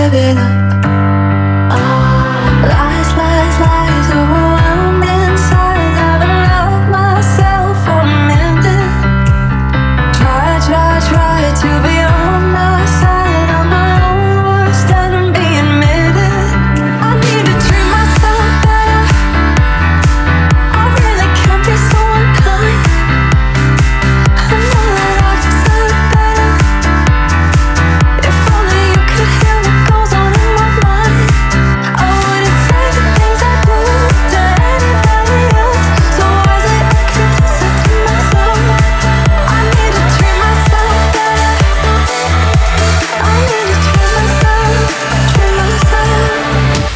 give it up. Lies, lies, lies, overwhelmed inside. Haven't loved myself for a minute. Try to be on my side. I'm my own worst enemy, admitted. I need to treat myself better. I really can't be so unkind. I know that I deserve better. If only you could hear what goes on in my mind. I wouldn't say the things I do to anybody else. So why is it I can't just say to myself, I need to treat myself better. I need to treat myself, treat myself,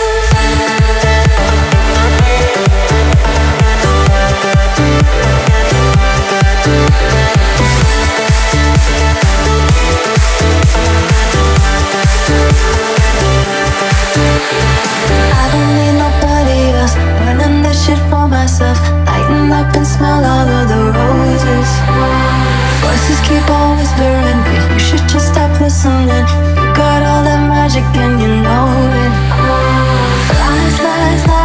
I don't need nobody else. Burning this shit for myself. Lighten up and smell all of the roses. Voices keep on whispering, but you should just stop listening. You got all that magic and you know it. Lies, lies, lies.